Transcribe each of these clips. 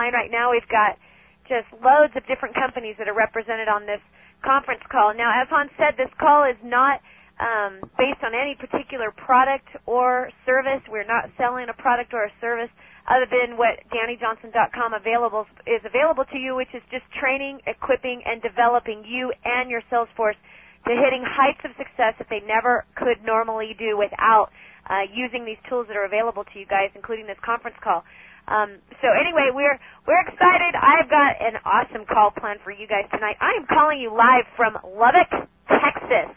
line right now. We've got just loads of different companies that are represented on this conference call. Now, as Hans said, this call is not based on any particular product or service. We're not selling a product or a service other than what DannyJohnson.com is available to you, which is just training, equipping, and developing you and your sales force to hitting heights of success that they never could normally do without using these tools that are available to you guys, including this conference call. So anyway, we're excited. I've got an awesome call planned for you guys tonight. I am calling you live from Lubbock, Texas.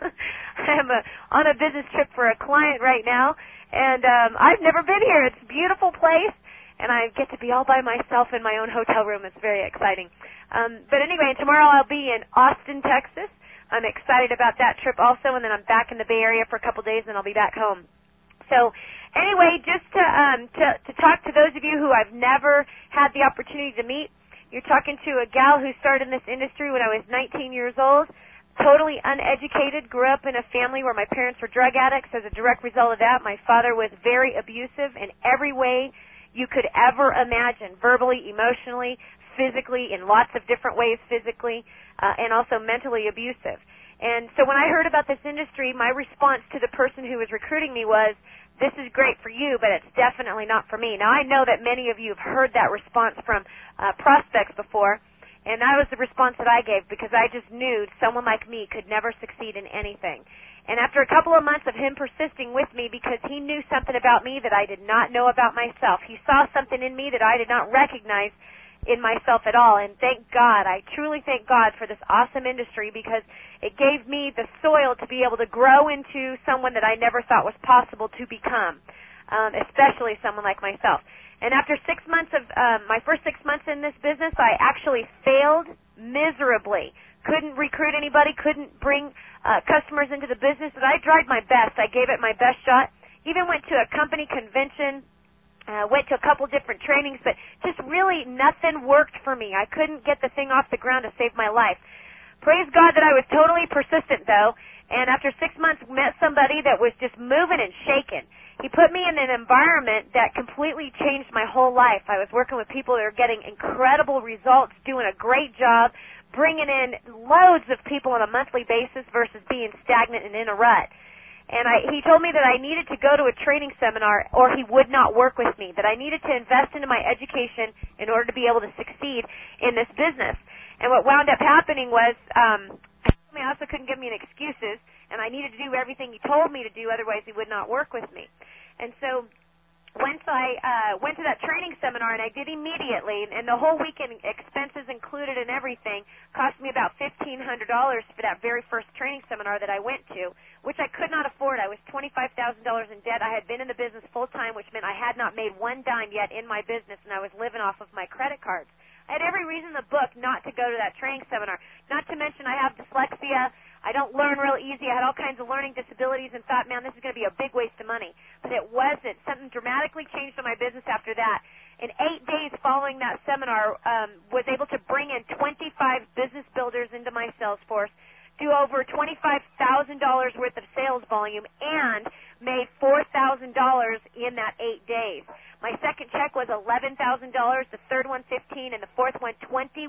I'm on a business trip for a client right now, and I've never been here. It's a beautiful place, and I get to be all by myself in my own hotel room. It's very exciting. But anyway, tomorrow I'll be in Austin, Texas. I'm excited about that trip also, and then I'm back in the Bay Area for a couple days, and I'll be back home. So anyway, just to talk to those of you who I've never had the opportunity to meet, you're talking to a gal who started in this industry when I was 19 years old, totally uneducated, grew up in a family where my parents were drug addicts. As a direct result of that, my father was very abusive in every way you could ever imagine, verbally, emotionally, physically, in lots of different ways physically, and also mentally abusive. And so when I heard about this industry, my response to the person who was recruiting me was, this is great for you, but it's definitely not for me. Now, I know that many of you have heard that response from prospects before, and that was the response that I gave because I just knew someone like me could never succeed in anything. And after a couple of months of him persisting with me because he knew something about me that I did not know about myself, he saw something in me that I did not recognize in myself at all. And thank God, I truly thank God for this awesome industry because it gave me the soil to be able to grow into someone that I never thought was possible to become, especially someone like myself. And after 6 months of my first 6 months in this business, I actually failed miserably. Couldn't recruit anybody, couldn't bring customers into the business, but I tried my best. I gave it my best shot. Even went to a company convention, went to a couple different trainings, but just really nothing worked for me. I couldn't get the thing off the ground to save my life. Praise God that I was totally persistent, though, and after 6 months met somebody that was just moving and shaking. He put me in an environment that completely changed my whole life. I was working with people that were getting incredible results, doing a great job, bringing in loads of people on a monthly basis versus being stagnant and in a rut. And he told me that I needed to go to a training seminar or he would not work with me, that I needed to invest into my education in order to be able to succeed in this business. And what wound up happening was he also couldn't give me any excuses, and I needed to do everything he told me to do, otherwise he would not work with me. And so once I went to that training seminar, and I did immediately, and the whole weekend, expenses included and everything, cost me about $1,500 for that very first training seminar that I went to, which I could not afford. I was $25,000 in debt. I had been in the business full-time, which meant I had not made one dime yet in my business, and I was living off of my credit cards. I had every reason in the book not to go to that training seminar, not to mention I have dyslexia. I don't learn real easy. I had all kinds of learning disabilities and thought, man, this is going to be a big waste of money. But it wasn't. Something dramatically changed in my business after that. In 8 days following that seminar, was able to bring in 25 business builders into my sales force, do over $25,000 worth of sales volume, and made $4,000 in that 8 days. My second check was $11,000, the third one $15,000, and the fourth one $21,000.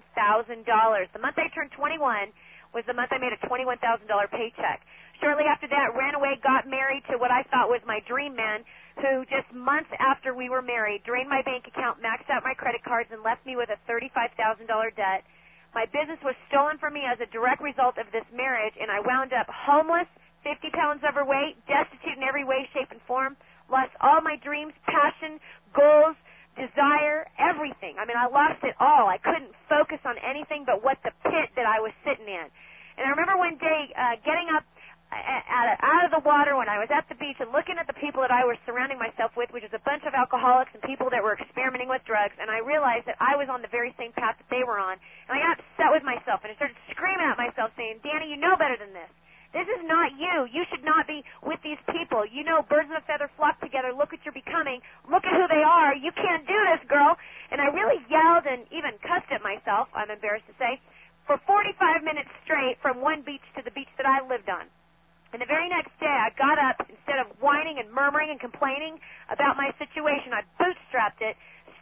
The month I turned 21 was the month I made a $21,000 paycheck. Shortly after that, ran away, got married to what I thought was my dream man, who just months after we were married drained my bank account, maxed out my credit cards, and left me with a $35,000 debt. My business was stolen from me as a direct result of this marriage, and I wound up homeless, 50 pounds overweight, destitute in every way, shape, and form, lost all my dreams, passion, goals, desire, everything. I mean, I lost it all. I couldn't focus on anything but what the pit that I was sitting in. And I remember one day getting up out of the water when I was at the beach and looking at the people that I was surrounding myself with, which is a bunch of alcoholics and people that were experimenting with drugs, and I realized that I was on the very same path that they were on. And I got upset with myself, and I started screaming at myself, saying, Danny, you know better than this. This is not you. You should not be with these people. You know, birds of a feather flock together. Look what you're becoming. Look at who they are. You can't do this, girl. And I really yelled and even cussed at myself, I'm embarrassed to say, for 45 minutes straight from one beach to the beach that I lived on. And the very next day, I got up, instead of whining and murmuring and complaining about my situation, I bootstrapped it,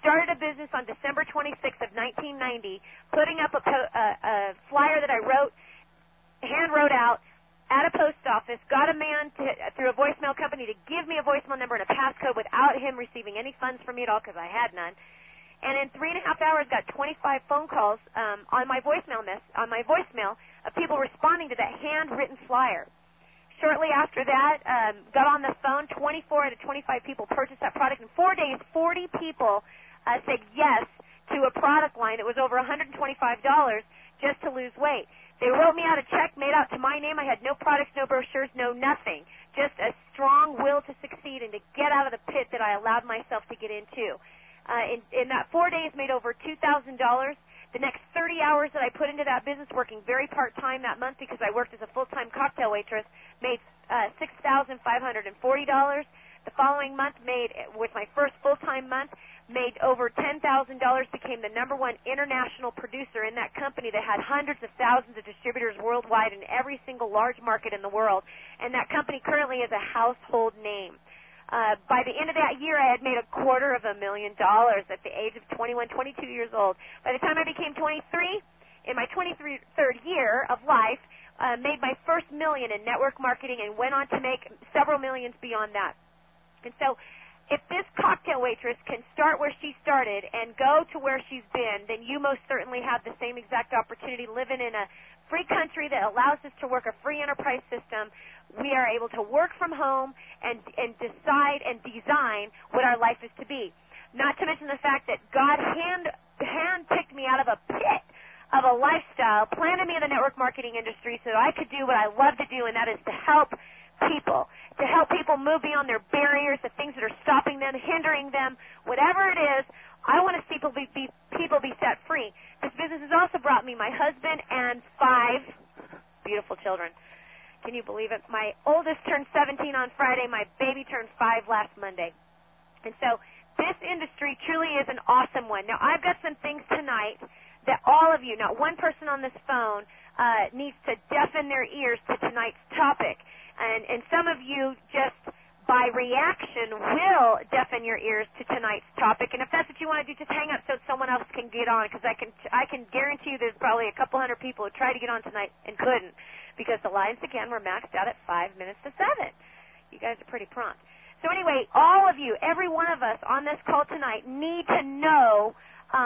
started a business on December 26th of 1990, putting up a flyer that I hand wrote out at a post office, got a man through a voicemail company to give me a voicemail number and a passcode without him receiving any funds from me at all because I had none. And in 3.5 hours, got 25 phone calls on my voicemail of people responding to that handwritten flyer. Shortly after that, got on the phone. 24 out of 25 people purchased that product. In 4 days, 40 people said yes to a product line that was over $125 just to lose weight. They wrote me out a check made out to my name. I had no products, no brochures, no nothing. Just a strong will to succeed and to get out of the pit that I allowed myself to get into. In that 4 days, made over $2,000. The next 30 hours that I put into that business, working very part-time that month because I worked as a full-time cocktail waitress, made $6,540. The following month, with my first full-time month, made over $10,000, became the #1 international producer in that company that had hundreds of thousands of distributors worldwide in every single large market in the world. And that company currently is a household name. By the end of that year, I had made $250,000 at the age of 21, 22 years old. By the time I became 23, in my 23rd year of life, made my first million in network marketing and went on to make several millions beyond that. And so if this cocktail waitress can start where she started and go to where she's been, then you most certainly have the same exact opportunity living in a free country that allows us to work a free enterprise system. We are able to work from home and decide and design what our life is to be. Not to mention the fact that God hand-picked me out of a pit of a lifestyle, planted me in the network marketing industry so that I could do what I love to do, and that is to help people move beyond their barriers, the things that are stopping them, hindering them, whatever it is. I want to see people be set free. This business has also brought me my husband and 5 beautiful children. Can you believe it? My oldest turned 17 on Friday. My baby turned 5 last Monday. And so this industry truly is an awesome one. Now, I've got some things tonight that all of you, not one person on this phone, needs to deafen their ears to tonight's topic. And some of you just by reaction will deafen your ears to tonight's topic. And if that's what you want to do, just hang up so someone else can get on, because I can guarantee you there's probably a couple hundred people who tried to get on tonight and couldn't, because the lines, again, were maxed out at 5 minutes to 7. You guys are pretty prompt. So anyway, all of you, every one of us on this call tonight need to know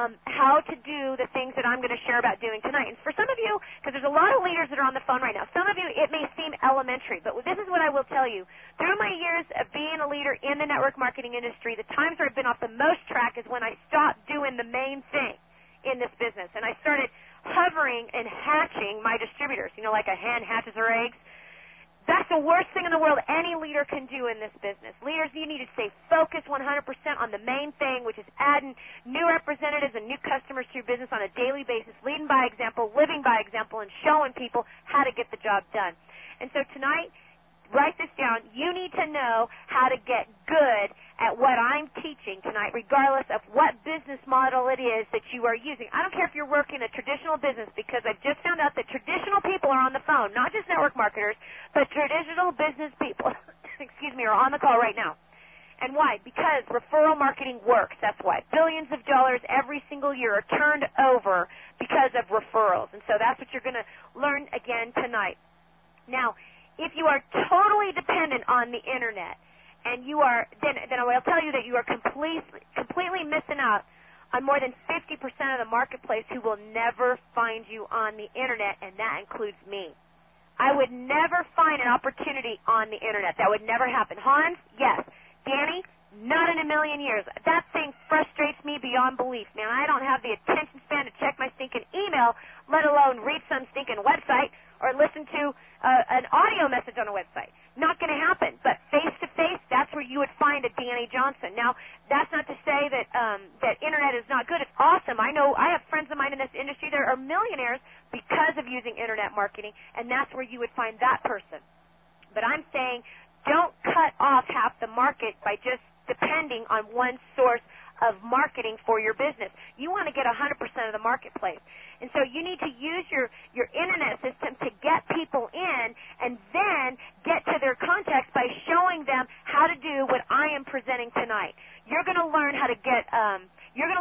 how to do the things that I'm going to share about doing tonight. And for some of you, because there's a lot of leaders that are on the phone right now, some of you, it may seem elementary, but this is what I will tell you. Through my years of being a leader in the network marketing industry, the times where I've been off the most track is when I stopped doing the main thing in this business, and I started hovering and hatching my distributors, like a hen hatches her eggs. That's the worst thing in the world any leader can do in this business. Leaders, you need to stay focused 100% on the main thing, which is adding new representatives and new customers to your business on a daily basis, leading by example, living by example, and showing people how to get the job done. And so tonight, write this down. You need to know how to get good at what I'm teaching tonight, regardless of what business model it is that you are using. I don't care if you're working a traditional business, because I've just found out that traditional people are on the phone, not just network marketers, but traditional business people, are on the call right now. And why? Because referral marketing works. That's why. Billions of dollars every single year are turned over because of referrals. And so that's what you're going to learn again tonight. Now, if you are totally dependent on the Internet, and you are, then I will tell you that you are completely missing out on more than 50% of the marketplace who will never find you on the Internet, and that includes me. I would never find an opportunity on the Internet. That would never happen. Hans, yes. Danny, not in a million years. That thing frustrates me beyond belief, man. I don't have the attention span to check my stinking email, let alone read some stinking website or listen to an audio message on a website. Not going to happen. But face-to-face, that's where you would find a Danny Johnson. Now, that's not to say that that Internet is not good. It's awesome. I know I have friends of mine in this industry that are millionaires because of using Internet marketing, and that's where you would find that person. But I'm saying don't cut off half the market by just depending on one source of marketing for your business. You want to get 100% of the marketplace. And so you need to use your Internet system to get people in and then get to their contacts by showing them how to do what I am presenting tonight. You're going to learn how to get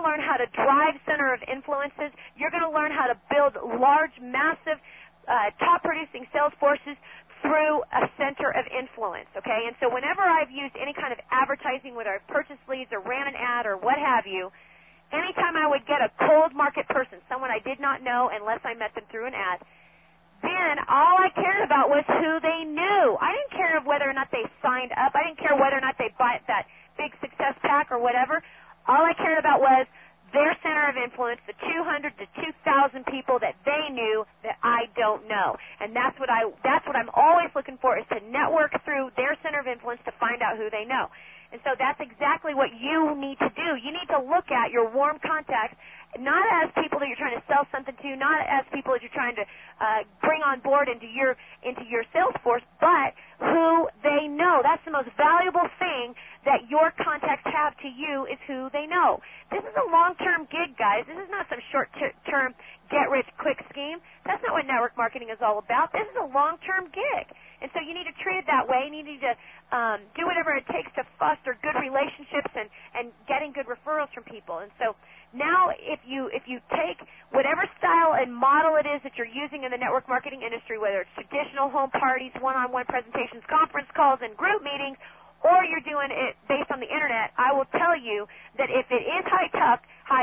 5 center of influences. You're going to learn how to build large, massive, top-producing sales forces through a center of influence, okay? And so whenever I've used any kind of advertising, whether I've purchased leads or ran an ad or what have you, anytime I would get a cold market person, someone I did not know unless I met them through an ad, then all I cared about was who they knew. I didn't care whether or not they signed up. I didn't care whether or not they bought that big success pack or whatever. All I cared about was their center of influence, the 200 to 2,000 people that they knew that I don't know. And that's what I'm always looking for, is to network through their center of influence to find out who they know. And so that's exactly what you need to do. You need to look at your warm contacts, not as people that you're trying to sell something to, not as people that you're trying to bring on board into your sales force, but who they know. That's the most valuable thing that your contacts have to you, is who they know. This is a long-term gig, guys. This is not some short-term get-rich-quick scheme. That's not what network marketing is all about. This is a long-term gig. And so you need to treat it that way. You need to do whatever it takes to foster good relationships and getting good referrals from people. And so now if you take whatever style and model it is that you're using in the network marketing industry, whether it's traditional home parties, one-on-one presentations, conference calls, and group meetings, or you're doing it based on the Internet, I will tell you that if it is high touch,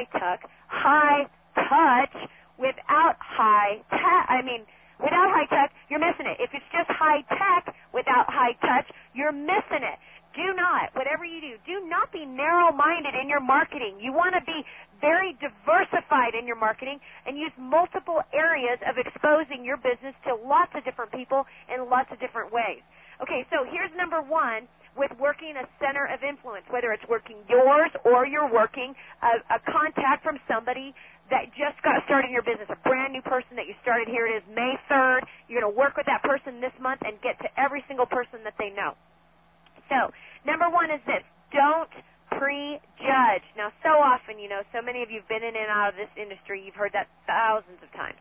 without high tech, you're missing it. If it's just high tech without high touch, you're missing it. Do not be narrow-minded in your marketing. You want to be very diversified in your marketing and use multiple areas of exposing your business to lots of different people in lots of different ways. Okay, so here's number one with working a center of influence, whether it's working yours or you're working a contact from somebody that just got started in your business, a brand new person that you started. Here it is, May 3rd. You're going to work with that person this month and get to every single person that they know. So, number one is this: don't prejudge. Now, so often, so many of you have been in and out of this industry. You've heard that thousands of times.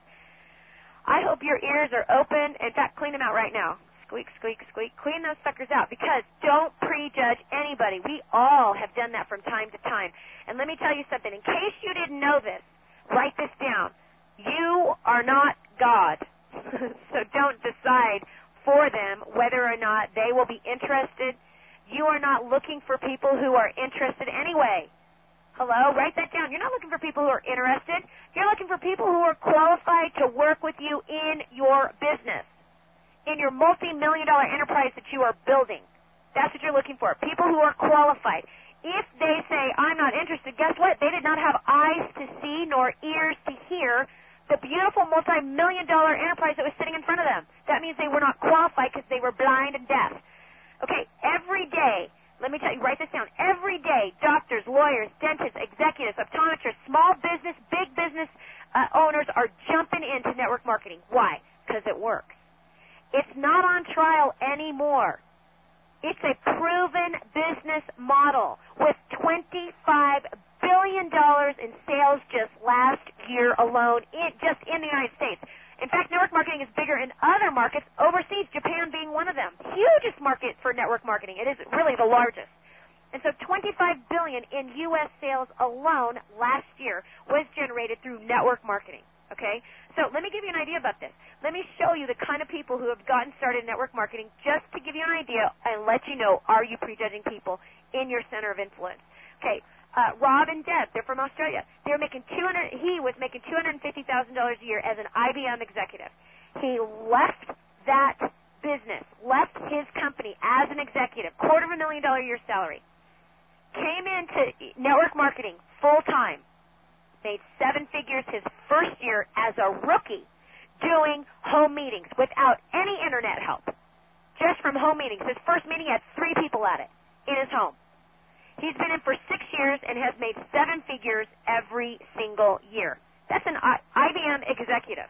I hope your ears are open. In fact, clean them out right now. Squeak, squeak, squeak. Clean those suckers out, because don't prejudge anybody. We all have done that from time to time. And let me tell you something. In case you didn't know this, write this down. You are not God. So don't decide for them whether or not they will be interested. You are not looking for people who are interested anyway. Hello? Write that down. You're not looking for people who are interested. You're looking for people who are qualified to work with you in your business, in your multi-million-dollar enterprise that you are building. That's what you're looking for, people who are qualified. If they say, I'm not interested, guess what? They did not have eyes to see nor ears to hear the beautiful multi-million-dollar enterprise that was sitting in front of them. That means they were not qualified because they were blind and deaf. Okay, every day, let me tell you, write this down. Every day, doctors, lawyers, dentists, executives, optometrists, small business, big business owners are jumping into network marketing. Why? Because it works. It's not on trial anymore. It's a proven business model with $25 billion in sales just last year alone, just in the United States. In fact, network marketing is bigger in other markets overseas, Japan being one of them. Hugest market for network marketing. It is really the largest. And so $25 billion in U.S. sales alone last year was generated through network marketing. Okay? So let me give you an idea about this. Let me show you the kind of people who have gotten started in network marketing, just to give you an idea and let you know, are you prejudging people in your center of influence? Okay, Rob and Deb, they're from Australia. He was making $250,000 a year as an IBM executive. He left that business, left his company as an executive, $250,000 a year salary, came into network marketing full-time, made 7 figures his first year as a rookie, doing home meetings without any internet help, just from home meetings. His first meeting had 3 people at it in his home. He's been in for 6 years and has made 7 figures every single year. That's an IBM executive.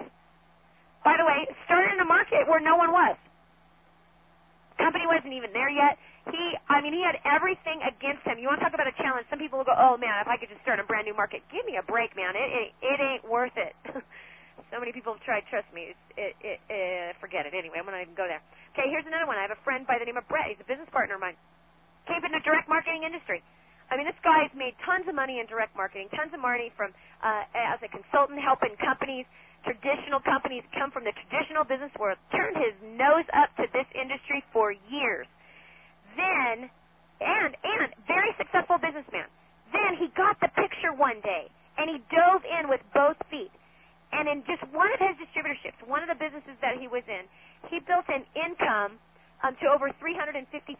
By the way, started in a market where no one was. Company wasn't even there yet. He had everything against him. You want to talk about a challenge? Some people will go, oh, man, if I could just start a brand new market. Give me a break, man. It ain't worth it. So many people have tried. Trust me. Forget it. Anyway, I'm not even go there. Okay, here's another one. I have a friend by the name of Brett. He's a business partner of mine. Came from the direct marketing industry. I mean, this guy's made tons of money in direct marketing, tons of money from as a consultant helping companies, traditional companies come from the traditional business world, turned his nose up to this industry for years. Then, and very successful businessman. Then he got the picture one day, and he dove in with both feet. And in just one of his distributorships, one of the businesses that he was in, he built an income to over $350,000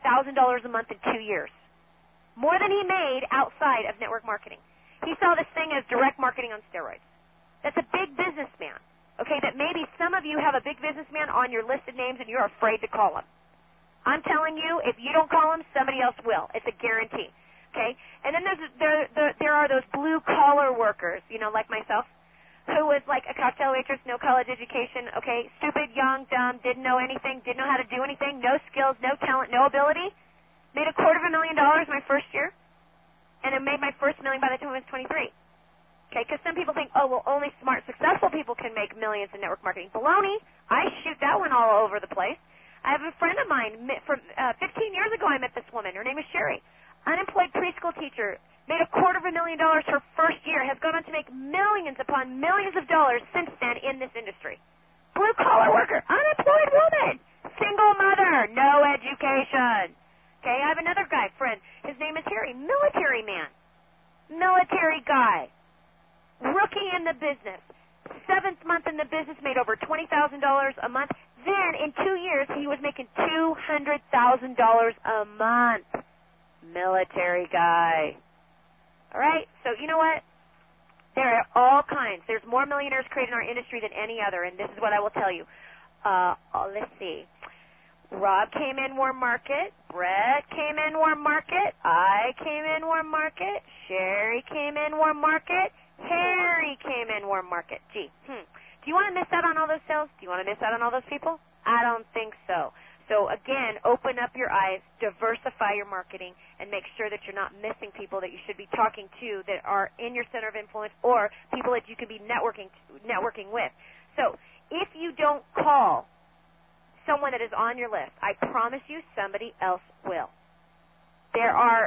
a month in 2 years. More than he made outside of network marketing. He saw this thing as direct marketing on steroids. That's a big businessman, okay, that maybe some of you have a big businessman on your listed names and you're afraid to call him. I'm telling you, if you don't call him, somebody else will. It's a guarantee, okay? And then there are those blue-collar workers, you know, like myself, who was like a cocktail waitress, no college education, okay, stupid, young, dumb, didn't know anything, didn't know how to do anything, no skills, no talent, no ability. Made $250,000 my first year, and I made my first $1 million by the time I was 23. Okay, because some people think, oh, well, only smart, successful people can make millions in network marketing. Baloney. I shoot that one all over the place. I have a friend of mine from 15 years ago. I met this woman. Her name is Sherry. Unemployed preschool teacher. Made $250,000 her first year. Has gone on to make millions upon millions of dollars since then in this industry. Blue-collar worker. Unemployed woman. Single mother. No education. Okay, I have another guy, friend. His name is Harry. Military man. Military guy. Rookie in the business. 7th month in the business, made over $20,000 a month. Then, in 2 years, he was making $200,000 a month. Military guy. All right, so you know what? There are all kinds. There's more millionaires created in our industry than any other, and this is what I will tell you. Let's see. Rob came in warm market. Brett came in warm market. I came in warm market. Sherry came in warm market. Harry came in warm market. Gee, do you want to miss out on all those sales? Do you want to miss out on all those people? I don't think so. So again, open up your eyes, diversify your marketing, and make sure that you're not missing people that you should be talking to that are in your center of influence or people that you can be networking with. So if you don't call someone that is on your list, I promise you somebody else will. There are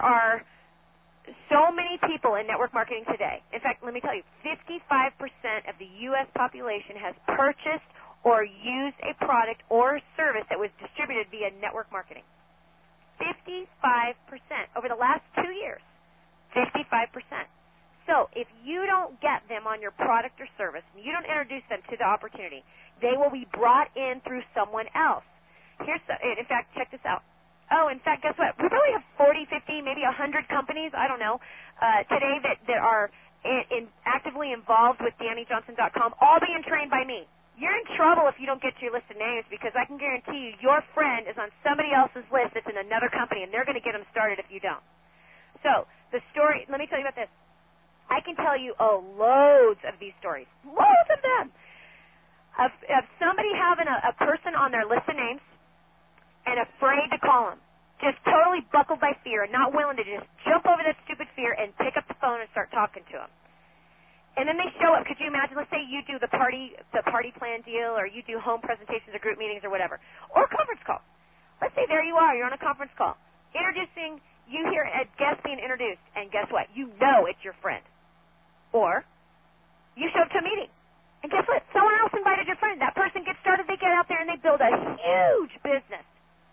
so many people in network marketing today. In fact, let me tell you, 55% of the U.S. population has purchased or used a product or service that was distributed via network marketing. 55% over the last 2 years. 55%. So if you don't get them on your product or service, and you don't introduce them to the opportunity, they will be brought in through someone else. In fact, check this out. Oh, in fact, guess what? We probably have 40, 50, maybe 100 companies, I don't know, today that are actively involved with DannyJohnson.com, all being trained by me. You're in trouble if you don't get to your list of names, because I can guarantee you your friend is on somebody else's list that's in another company, and they're going to get them started if you don't. So the story, let me tell you about this. I can tell you, loads of these stories, loads of them, of somebody having a person on their list of names and afraid to call them, just totally buckled by fear, not willing to just jump over that stupid fear and pick up the phone and start talking to them. And then they show up. Could you imagine? Let's say you do the party plan deal, or you do home presentations or group meetings or whatever, or a conference call. Let's say there you are. You're on a conference call, introducing. You hear a guest being introduced, and guess what? You know it's your friend. Or you show up to a meeting, and guess what? Someone else invited your friend. That person gets started. They get out there and they build a huge business,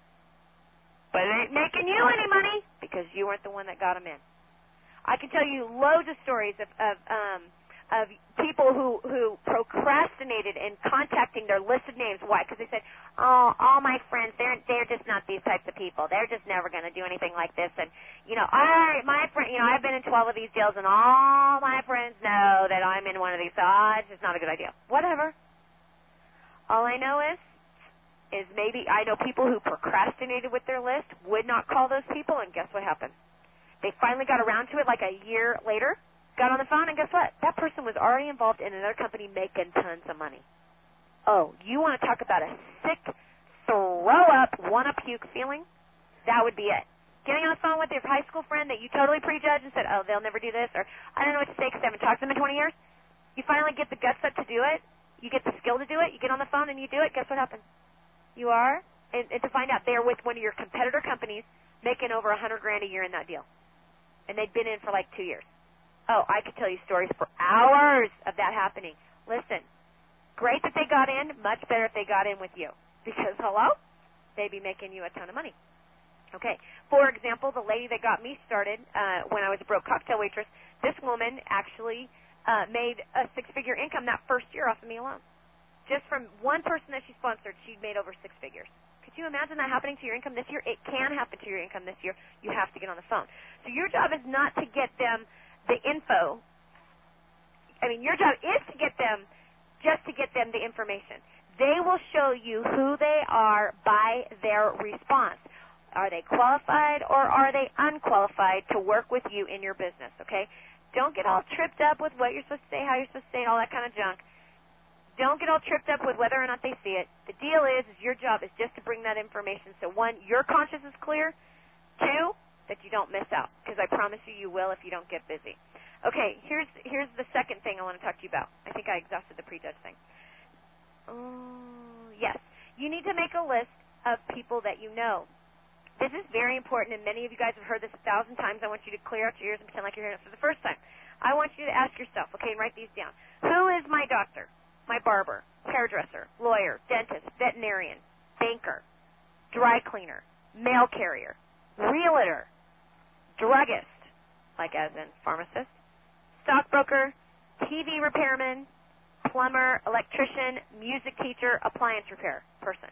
but it ain't making you any money because you weren't the one that got them in. I can tell you loads of stories of people who procrastinated in contacting their listed names. Why? Because they said, all my friends, they're just not these types of people. They're just never going to do anything like this. And, I've been in 12 of these deals, and all my friends know that I'm in one of these, so it's just not a good idea. Whatever. All I know is maybe I know people who procrastinated with their list, would not call those people, and guess what happened? They finally got around to it like a year later, got on the phone, and guess what? That person was already involved in another company making tons of money. Oh, you want to talk about a sick, throw-up, want-to-puke feeling? That would be it. Getting on the phone with your high school friend that you totally prejudged and said, oh, they'll never do this, or I don't know what to say because I haven't talked to them in 20 years. You finally get the guts up to do it. You get the skill to do it. You get on the phone and you do it. Guess what happens? You are, and to find out, they're with one of your competitor companies making over $100,000 a year in that deal. and they'd been in for like 2 years. Oh, I could tell you stories for hours of that happening. Listen, great that they got in, much better if they got in with you. Because, hello, they'd be making you a ton of money. Okay, for example, the lady that got me started when I was a broke cocktail waitress, this woman actually made a six-figure income that first year off of me alone. Just from one person that she sponsored, she'd made over 6 figures. Could you imagine that happening to your income this year? It can happen to your income this year. You have to get on the phone. So your job is not to get them the info. I mean, your job is to get them, just to get them the information. They will show you who they are by their response. Are they qualified or are they unqualified to work with you in your business, okay? Don't get all tripped up with what you're supposed to say, how you're supposed to say, all that kind of junk. Don't get all tripped up with whether or not they see it. The deal is your job is just to bring that information so, one, your conscience is clear, two, that you don't miss out, because I promise you, you will if you don't get busy. Okay, here's the second thing I want to talk to you about. I think I exhausted the prejudge thing. Yes, you need to make a list of people that you know. This is very important, and many of you guys have heard this 1,000 times. I want you to clear out your ears and pretend like you're hearing it for the first time. I want you to ask yourself, okay, and write these down. Who is my doctor, my barber, hairdresser, lawyer, dentist, veterinarian, banker, dry cleaner, mail carrier, realtor, druggist, like as in pharmacist, stockbroker, TV repairman, plumber, electrician, music teacher, appliance repair person?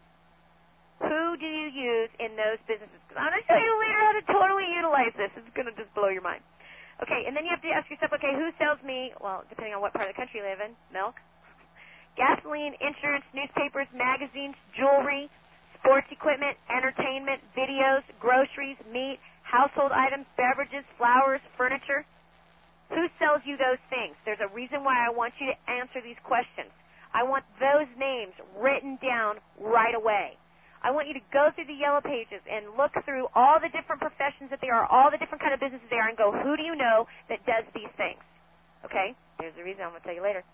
Who do you use in those businesses? Because I'm going to show you later how to totally utilize this. It's going to just blow your mind. Okay, and then you have to ask yourself, okay, who sells me, well, depending on what part of the country you live in, milk, gasoline, insurance, newspapers, magazines, jewelry, sports equipment, entertainment, videos, groceries, meat, household items, beverages, flowers, furniture? Who sells you those things? There's a reason why I want you to answer these questions. I want those names written down right away. I want you to go through the yellow pages and look through all the different professions that there are, all the different kind of businesses there, and go, who do you know that does these things? Okay? There's the reason I'm going to tell you later.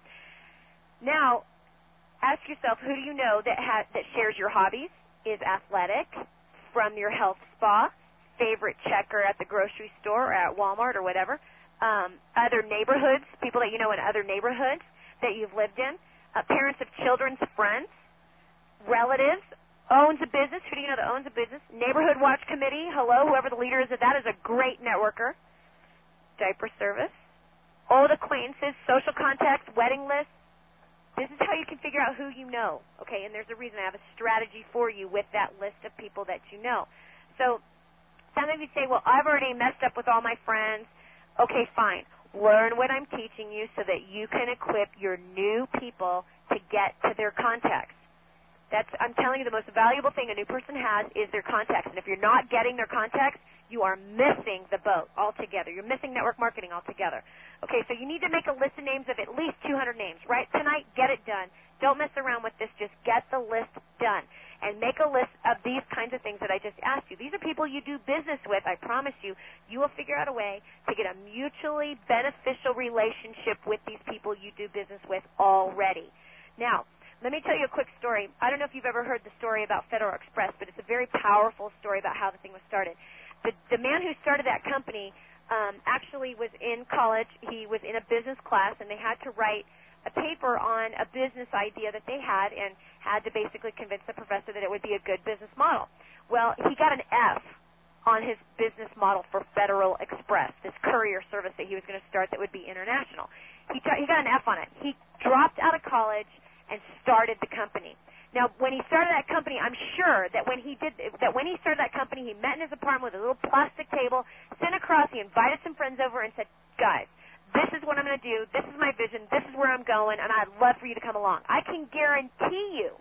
Now, ask yourself, who do you know that shares your hobbies, is athletic, from your health spa, favorite checker at the grocery store or at Walmart or whatever, other neighborhoods, people that you know in other neighborhoods that you've lived in, parents of children's friends, relatives, owns a business. Who do you know that owns a business? Neighborhood Watch Committee. Hello, whoever the leader is of that is a great networker. Diaper service. Old acquaintances, social contacts, wedding lists. This is how you can figure out who you know, okay? And there's a reason I have a strategy for you with that list of people that you know. So some of you say, well, I've already messed up with all my friends. Okay, fine. Learn what I'm teaching you so that you can equip your new people to get to their contacts. I'm telling you, the most valuable thing a new person has is their contacts. And if you're not getting their contacts, you are missing the boat altogether. You're missing network marketing altogether. Okay, so you need to make a list of names of at least 200 names. Right tonight, get it done. Don't mess around with this. Just get the list done. And make a list of these kinds of things that I just asked you. These are people you do business with. I promise you, you will figure out a way to get a mutually beneficial relationship with these people you do business with already. Now, let me tell you a quick story. I don't know if you've ever heard the story about Federal Express, but it's a very powerful story about how the thing was started. The man who started that company actually was in college. He was in a business class, and they had to write a paper on a business idea that they had and had to basically convince the professor that it would be a good business model. Well, he got an F on his business model for Federal Express, this courier service that he was going to start that would be international. He got an F on it. He dropped out of college and started the company. Now, when he started that company, I'm sure that when he started that company, he met in his apartment with a little plastic table, sent across, he invited some friends over and said, guys, this is what I'm going to do, this is my vision, this is where I'm going, and I'd love for you to come along. I can guarantee you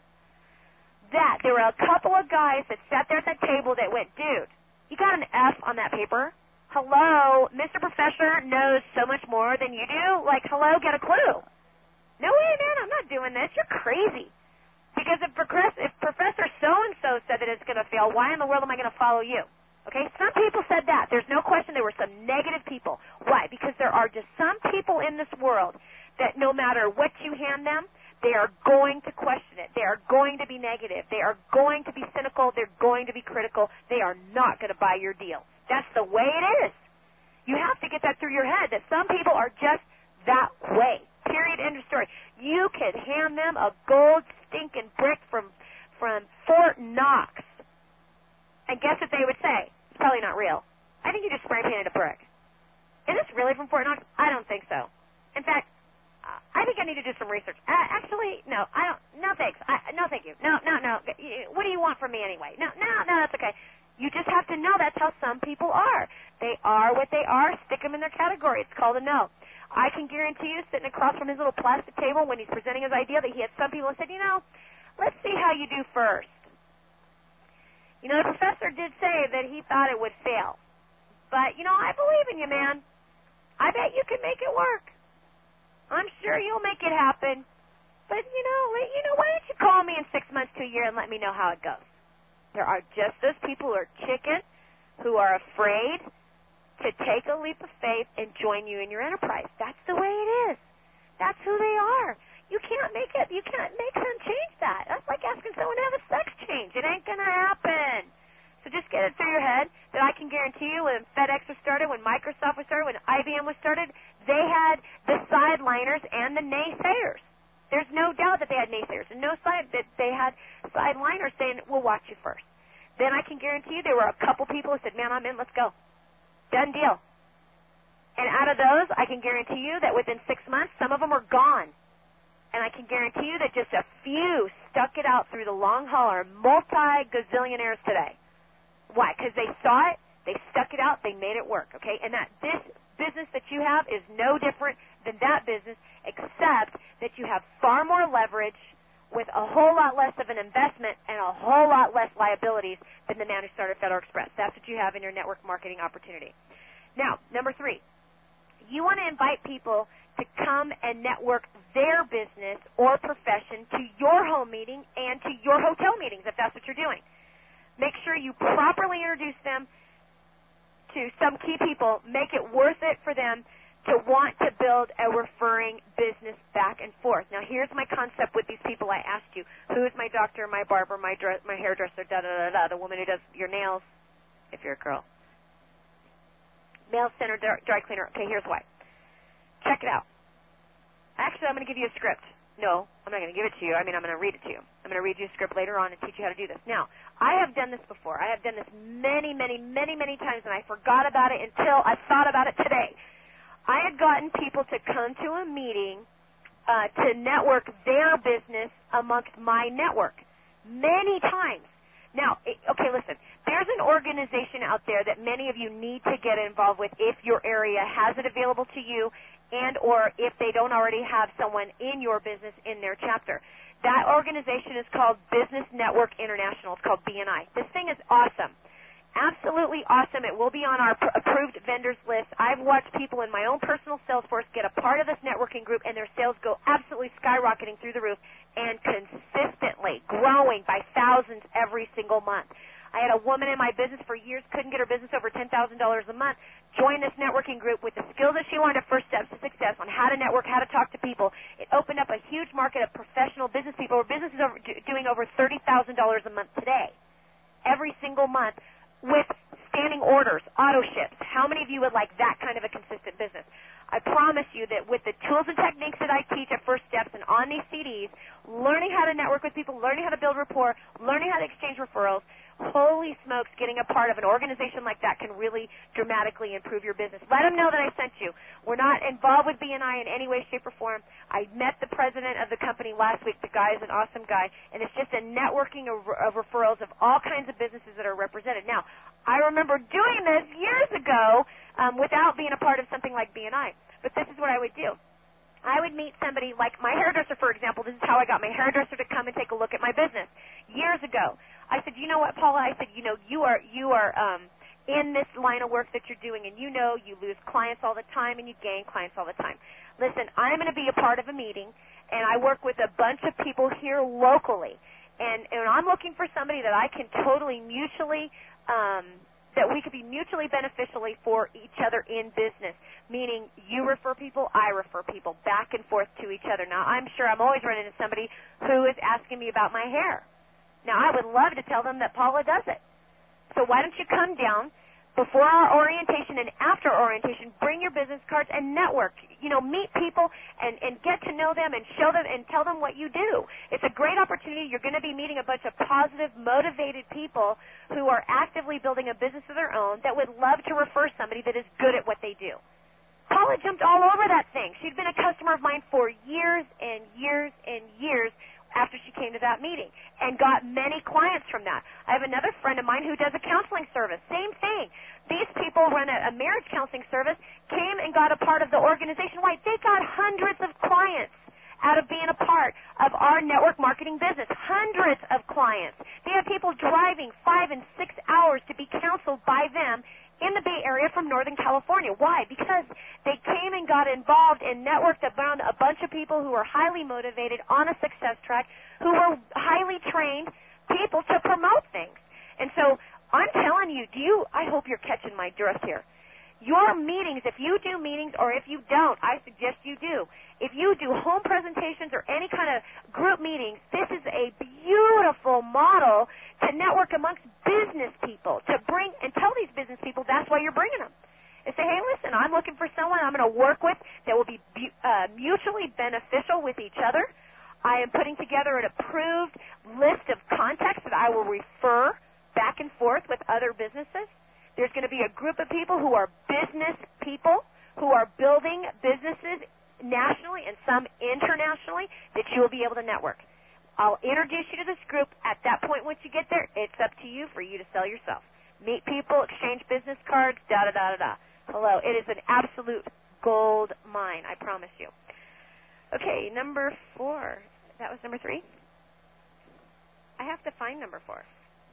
that there were a couple of guys that sat there at that table that went, dude, you got an F on that paper? Hello, Mr. Professor knows so much more than you do. Like, hello, get a clue. No way, man, I'm not doing this. You're crazy. Because if Professor so-and-so said that it's going to fail, why in the world am I going to follow you? Okay, some people said that. There's no question there were some negative people. Why? Because there are just some people in this world that no matter what you hand them, they are going to question it. They are going to be negative. They are going to be cynical. They're going to be critical. They are not going to buy your deal. That's the way it is. You have to get that through your head, that some people are just that way. Period, end of story. You could hand them a gold stinking brick from Fort Knox, and guess what they would say? It's probably not real. I think you just spray painted a brick. Is this really from Fort Knox? I don't think so. In fact, I think I need to do some research. Actually, no, I don't. No, thanks. No, thank you. No. What do you want from me anyway? No, that's okay. You just have to know that's how some people are. They are what they are. Stick them in their category. It's called a no. I can guarantee you, sitting across from his little plastic table when he's presenting his idea, that he had some people who said, let's see how you do first. The professor did say that he thought it would fail. But, I believe in you, man. I bet you can make it work. I'm sure you'll make it happen. But, why don't you call me in 6 months to a year and let me know how it goes? There are just those people who are chicken, who are afraid to take a leap of faith and join you in your enterprise. That's the way it is. That's who they are. You can't make them change that. That's like asking someone to have a sex change. It ain't going to happen. So just get it through your head that I can guarantee you when FedEx was started, when Microsoft was started, when IBM was started, they had the sideliners and the naysayers. There's no doubt that they had naysayers and that they had sideliners saying, we'll watch you first. Then I can guarantee you there were a couple people who said, man, I'm in, let's go. Done deal. And out of those, I can guarantee you that within 6 months, some of them are gone. And I can guarantee you that just a few stuck it out through the long haul are multi-gazillionaires today. Why? Because they saw it, they stuck it out, they made it work, okay? And that this business that you have is no different than that business, except that you have far more leverage with a whole lot less of an investment and a whole lot less liabilities than the man who started Federal Express. That's what you have in your network marketing opportunity. Now, number 3, you want to invite people to come and network their business or profession to your home meeting and to your hotel meetings, if that's what you're doing. Make sure you properly introduce them to some key people. Make it worth it for them to want to build a referring business back and forth. Now, here's my concept with these people I asked you. Who is my doctor, my barber, my hairdresser, the woman who does your nails, if you're a girl. Nail center, dry cleaner. Okay, here's why. Check it out. Actually, I'm going to give you a script. No, I'm not going to give it to you. I'm going to read it to you. I'm going to read you a script later on and teach you how to do this. Now, I have done this before. I have done this many times, and I forgot about it until I thought about it today. I had gotten people to come to a meeting to network their business amongst my network many times. Now, okay, listen. There's an organization out there that many of you need to get involved with if your area has it available to you and or if they don't already have someone in your business in their chapter. That organization is called Business Network International. It's called BNI. This thing is awesome. Absolutely awesome. It will be on our approved vendors list. I've watched people in my own personal sales force get a part of this networking group and their sales go absolutely skyrocketing through the roof and consistently growing by thousands every single month. I had a woman in my business for years, couldn't get her business over $10,000 a month, joined this networking group with the skills that she wanted, first steps to success on how to network, how to talk to people. It opened up a huge market of professional business people, where businesses are doing over $30,000 a month today, every single month, with standing orders, auto ships. How many of you would like that kind of a consistent business? I promise you that with the tools and techniques that I teach at First Steps and on these CDs, learning how to network with people, learning how to build rapport, learning how to exchange referrals, holy smokes, getting a part of an organization like that can really dramatically improve your business. Let them know that I sent you. We're not involved with BNI in any way, shape, or form. I met the president of the company last week. The guy is an awesome guy, and it's just a networking of referrals of all kinds of businesses that are represented. Now, I remember doing this years ago without being a part of something like BNI, but this is what I would do. I would meet somebody like my hairdresser, for example. This is how I got my hairdresser to come and take a look at my business years ago. I said, you know what, Paula? I said, you are in this line of work that you're doing, and you lose clients all the time and you gain clients all the time. Listen, I'm going to be a part of a meeting, and I work with a bunch of people here locally, and I'm looking for somebody that I can totally mutually that we could be mutually beneficially for each other in business, meaning you refer people, I refer people, back and forth to each other. Now, I'm sure I'm always running into somebody who is asking me about my hair. Now, I would love to tell them that Paula does it. So why don't you come down, before our orientation and after orientation, bring your business cards and network. Meet people and get to know them and show them and tell them what you do. It's a great opportunity. You're going to be meeting a bunch of positive, motivated people who are actively building a business of their own that would love to refer somebody that is good at what they do. Paula jumped all over that thing. She'd been a customer of mine for years and years and years after she came to that meeting and got many clients from that. I have another friend of mine who does a counseling service. Same thing. These people run a marriage counseling service, came and got a part of the organization. Why? They got hundreds of clients out of being a part of our network marketing business. Hundreds of clients. They have people driving 5 and 6 hours to be counseled by them in the Bay Area from Northern California. Why? Because they came and got involved and networked around a bunch of people who were highly motivated on a success track, who were highly trained people to promote things. And so I'm telling you, I hope you're catching my drift here. Your meetings, if you do meetings or if you don't, I suggest you do. If you do home presentations or any kind of group meetings, this is a beautiful model to network amongst business people, to bring and tell these business people that's why you're bringing them. And say, hey, listen, I'm looking for someone I'm going to work with that will be mutually beneficial with each other. I am putting together an approved list of contacts that I will refer back and forth with other businesses. There's going to be a group of people who are business people who are building businesses nationally and some internationally that you will be able to network. I'll introduce you to this group. At that point, once you get there, it's up to you for you to sell yourself. Meet people, exchange business cards, da-da-da-da-da. Hello. It is an absolute gold mine, I promise you. Okay, number 4. That was number 3? I have to find number 4.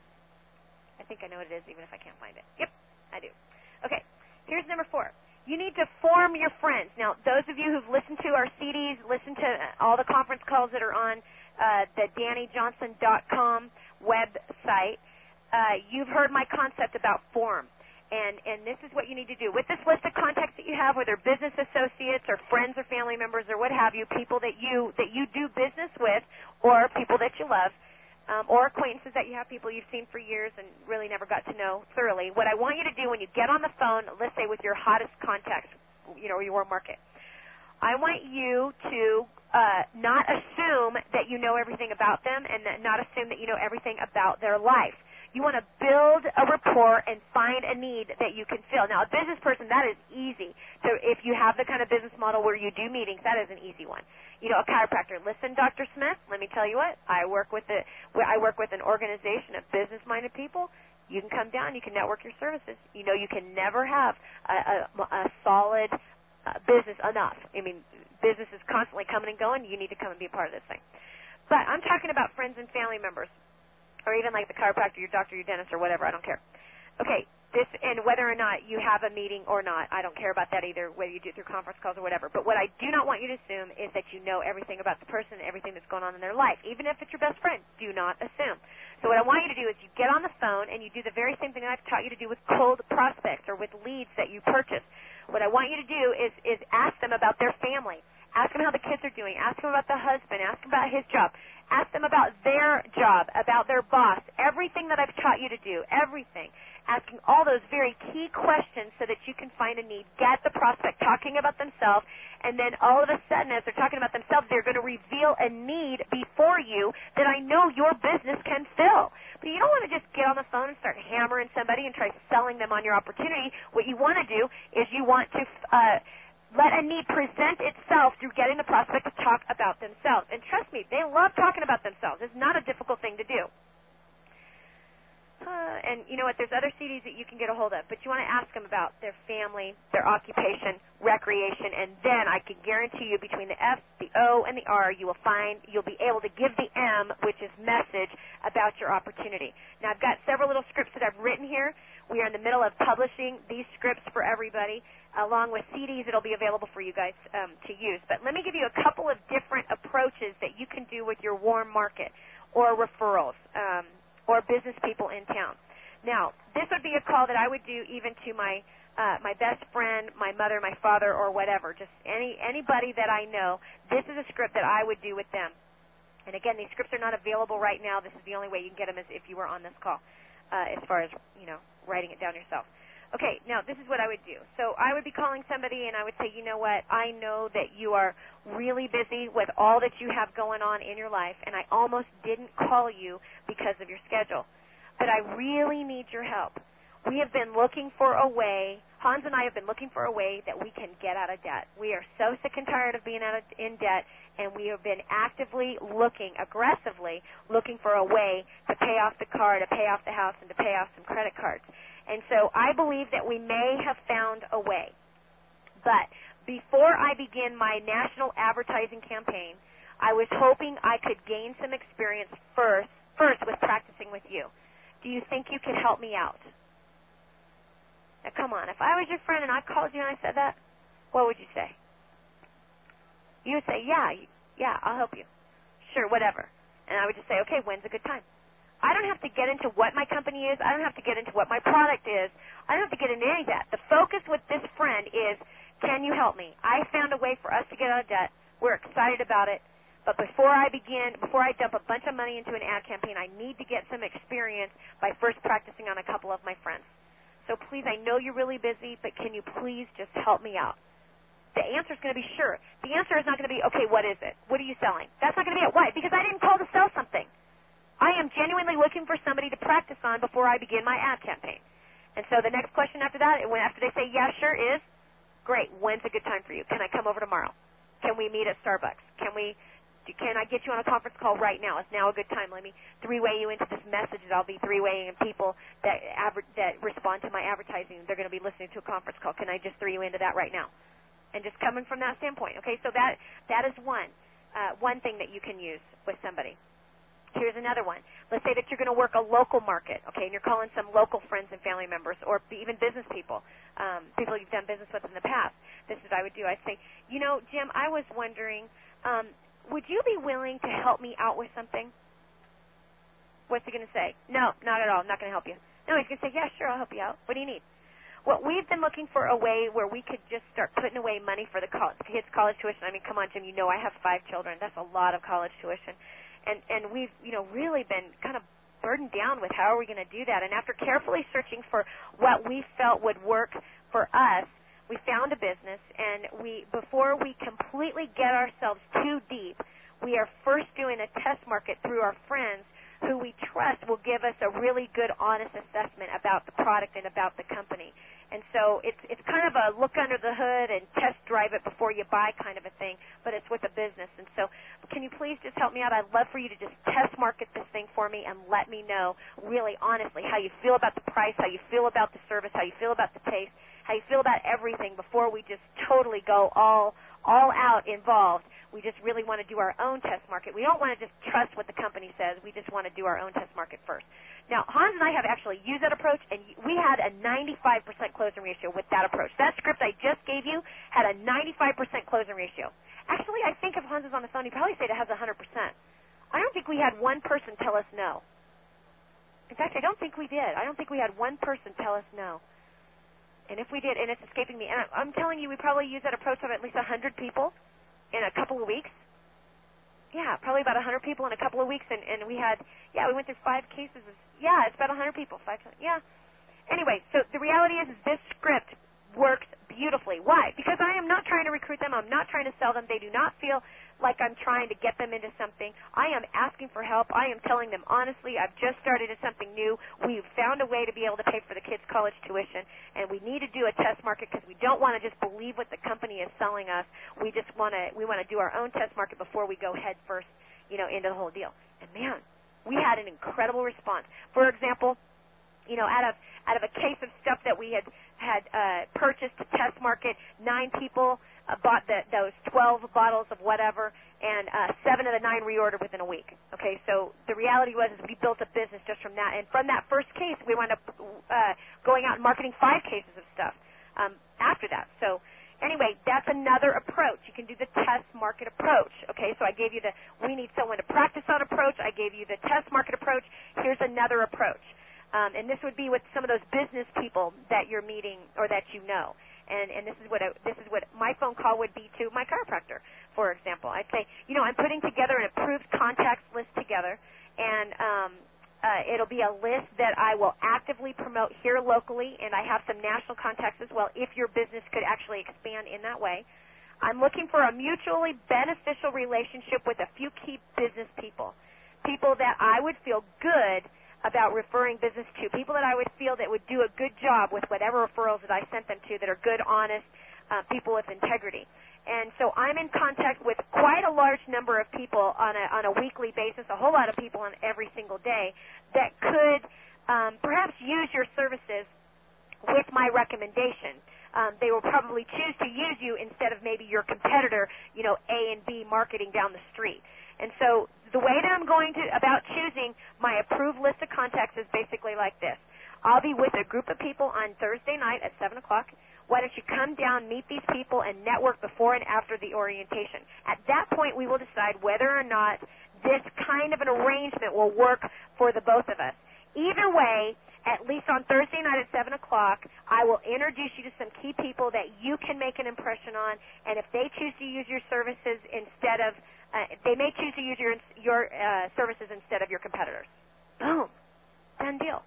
I think I know what it is, even if I can't find it. Yep, I do. Okay, here's number 4. You need to form your friends. Now, those of you who've listened to our CDs, listened to all the conference calls that are on the DannyJohnson.com website, you've heard my concept about form. And this is what you need to do. With this list of contacts that you have, whether business associates or friends or family members or what have you, people that you do business with or people that you love, or acquaintances that you have, people you've seen for years and really never got to know thoroughly. What I want you to do when you get on the phone, let's say with your hottest contacts, your market, I want you to not assume that you know everything about them and not assume that you know everything about their life. You want to build a rapport and find a need that you can fill. Now, a business person, that is easy. So if you have the kind of business model where you do meetings, that is an easy one. A chiropractor. Listen, Dr. Smith, let me tell you what. I work with an organization of business-minded people. You can come down. You can network your services. You can never have a solid business enough. I mean, business is constantly coming and going. You need to come and be a part of this thing. But I'm talking about friends and family members, or even like the chiropractor, your doctor, your dentist, or whatever. I don't care. Okay, and whether or not you have a meeting or not, I don't care about that either, whether you do it through conference calls or whatever. But what I do not want you to assume is that you know everything about the person, everything that's going on in their life. Even if it's your best friend, do not assume. So what I want you to do is you get on the phone and you do the very same thing that I've taught you to do with cold prospects or with leads that you purchase. What I want you to do is ask them about their family. Ask them how the kids are doing. Ask them about the husband. Ask them about his job. Ask them about their job, about their boss, everything that I've taught you to do, everything. Asking all those very key questions so that you can find a need. Get the prospect talking about themselves, and then all of a sudden, as they're talking about themselves, they're going to reveal a need before you that I know your business can fill. But you don't want to just get on the phone and start hammering somebody and try selling them on your opportunity. What you want to do is you want to let a need present itself through getting the prospect to talk about themselves. And trust me, they love talking about themselves. It's not a difficult thing to do. And you know what? There's other CDs that you can get a hold of, but you want to ask them about their family, their occupation, recreation, and then I can guarantee you between the F, the O, and the R, you'll be able to give the M, which is message, about your opportunity. Now, I've got several little scripts that I've written here. We are in the middle of publishing these scripts for everybody, along with CDs that'll be available for you guys to use. But let me give you a couple of different approaches that you can do with your warm market or referrals or business people in town. Now, this would be a call that I would do even to my best friend, my mother, my father, or whatever, just anybody that I know. This is a script that I would do with them. And again, these scripts are not available right now. This is the only way you can get them is if you were on this call, as far as, writing it down yourself. Okay, now this is what I would do. So I would be calling somebody and I would say, you know what, I know that you are really busy with all that you have going on in your life, and I almost didn't call you because of your schedule. But I really need your help. We have been looking for a way, Hans and I have been looking for a way that we can get out of debt. We are so sick and tired of being in debt, and we have been actively aggressively looking for a way to pay off the car, to pay off the house, and to pay off some credit cards. And so I believe that we may have found a way. But before I begin my national advertising campaign, I was hoping I could gain some experience first with practicing with you. Do you think you could help me out? Now, come on. If I was your friend and I called you and I said that, what would you say? You would say, yeah, I'll help you. Sure, whatever. And I would just say, okay, when's a good time? I don't have to get into what my company is. I don't have to get into what my product is. I don't have to get into any of that. The focus with this friend is, can you help me? I found a way for us to get out of debt. We're excited about it. But before I dump a bunch of money into an ad campaign, I need to get some experience by first practicing on a couple of my friends. So please, I know you're really busy, but can you please just help me out? The answer is going to be sure. The answer is not going to be, okay, what is it? What are you selling? That's not going to be it. Why? Because I didn't call to sell something. I am genuinely looking for somebody to practice on before I begin my ad campaign. And so the next question after that, after they say, yeah, sure, is, great, when's a good time for you? Can I come over tomorrow? Can we meet at Starbucks? Can I get you on a conference call right now? Is now a good time? Let me three-way you into this message that I'll be three-waying people that respond to my advertising. They're going to be listening to a conference call. Can I just throw you into that right now? And just coming from that standpoint, okay? So that is one thing that you can use with somebody. Here's another one. Let's say that you're going to work a local market, okay, and you're calling some local friends and family members or even business people, people you've done business with in the past. This is what I would do. I'd say, you know, Jim, I was wondering, would you be willing to help me out with something? What's he going to say? No, not at all. I'm not going to help you. No, he's going to say, yeah, sure, I'll help you out. What do you need? Well, we've been looking for a way where we could just start putting away money for the kids' college tuition. I mean, come on, Jim, you know I have 5 children. That's a lot of college tuition. And we've, really been kind of burdened down with how are we going to do that. And after carefully searching for what we felt would work for us, we found a business, and before we completely get ourselves too deep, we are first doing a test market through our friends who we trust will give us a really good, honest assessment about the product and about the company. And so it's kind of a look under the hood and test drive it before you buy kind of a thing, but it's with a business. And so can you please just help me out? I'd love for you to just test market this thing for me and let me know really honestly how you feel about the price, how you feel about the service, how you feel about the taste, how you feel about everything before we just totally go all out involved. We just really want to do our own test market. We don't want to just trust what the company says. We just want to do our own test market first. Now, Hans and I have actually used that approach, and we had a 95% closing ratio with that approach. That script I just gave you had a 95% closing ratio. Actually, I think if Hans was on the phone, he'd probably say it has 100%. I don't think we had one person tell us no. In fact, I don't think we did. I don't think we had one person tell us no. And if we did, and it's escaping me, and I'm telling you, we probably used that approach on at least 100 people in a couple of weeks. Yeah, probably about 100 people in a couple of weeks, and we we went through 5 cases. It's about 100 people. 5 times. Yeah. Anyway, so the reality is this script works beautifully. Why? Because I am not trying to recruit them. I'm not trying to sell them. They do not feel like I'm trying to get them into something. I am asking for help. I am telling them honestly, I've just started in something new. We've found a way to be able to pay for the kids' college tuition, and we need to do a test market because we don't want to just believe what the company is selling us. We want to do our own test market before we go head first, into the whole deal. And man, we had an incredible response. For example, out of a case of stuff that we had purchased to test market, 9 people bought those 12 bottles of whatever, and 7 of the 9 reordered within a week. Okay, so the reality was is we built a business just from that. And from that first case, we wound up going out and marketing 5 cases of stuff after that. So anyway, that's another approach. You can do the test market approach. Okay, so I gave you we need someone to practice on approach. I gave you the test market approach. Here's another approach. And this would be with some of those business people that you're meeting or that you know. And this is what my phone call would be to my chiropractor, for example. I'd say, I'm putting together an approved contacts list together, and It'll be a list that I will actively promote here locally, and I have some national contacts as well if your business could actually expand in that way. I'm looking for a mutually beneficial relationship with a few key business people that I would feel good about referring business to, people that I would feel that would do a good job with whatever referrals that I sent them to, that are good, honest, people with integrity. And so I'm in contact with quite a large number of people on a weekly basis, a whole lot of people on every single day that could perhaps use your services with my recommendation. They will probably choose to use you instead of maybe your competitor, A and B marketing down the street. And so the way that I'm going about choosing my approved list of contacts is basically like this. I'll be with a group of people on Thursday night at 7 o'clock. Why don't you come down, meet these people, and network before and after the orientation? At that point, we will decide whether or not this kind of an arrangement will work for the both of us. Either way, at least on Thursday night at 7 o'clock, I will introduce you to some key people that you can make an impression on, and if they choose to use your services instead of, they may choose to use your services instead of your competitors. Boom. Done deal.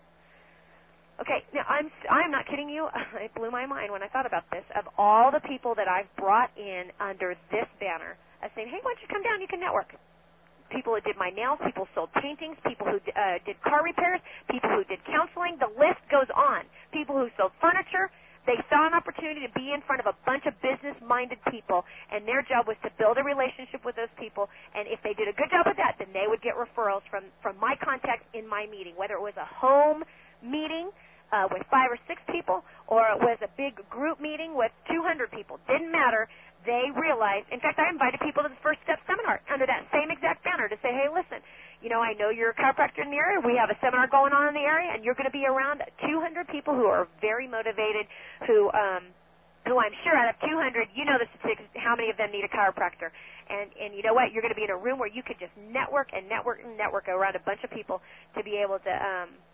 Okay, now I'm not kidding you. It blew my mind when I thought about this. Of all the people that I've brought in under this banner, I was saying, hey, why don't you come down? You can network. People who did my nails, people who sold paintings, people who did car repairs, people who did counseling. The list goes on. People who sold furniture. They saw an opportunity to be in front of a bunch of business-minded people, and their job was to build a relationship with those people. And if they did a good job with that, then they would get referrals from my contacts in my meeting, whether it was a home meeting with 5 or 6 people, or it was a big group meeting with 200 people. Didn't matter. They realized, in fact, I invited people to the First Step seminar under that same exact banner to say, hey, listen, I know you're a chiropractor in the area. We have a seminar going on in the area, and you're going to be around 200 people who are very motivated, who I'm sure out of 200, you know the statistics, how many of them need a chiropractor. And you know what? You're going to be in a room where you could just network and network and network around a bunch of people to be able to,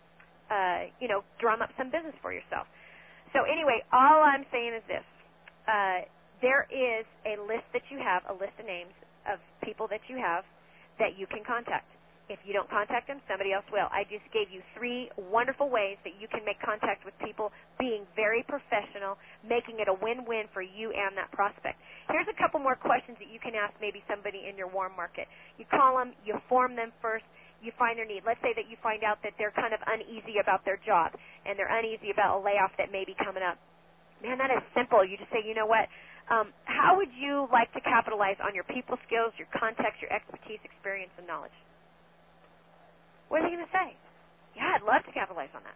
drum up some business for yourself. So anyway, all I'm saying is this. There is a list that you have, a list of names of people that you have that you can contact. If you don't contact them, somebody else will. I just gave you 3 wonderful ways that you can make contact with people, being very professional, making it a win-win for you and that prospect. Here's a couple more questions that you can ask maybe somebody in your warm market. You call them, you form them first, you find their need. Let's say that you find out that they're kind of uneasy about their job, and they're uneasy about a layoff that may be coming up. Man, that is simple. You just say, you know what, how would you like to capitalize on your people skills, your contacts, your expertise, experience, and knowledge? What are they going to say? Yeah, I'd love to capitalize on that.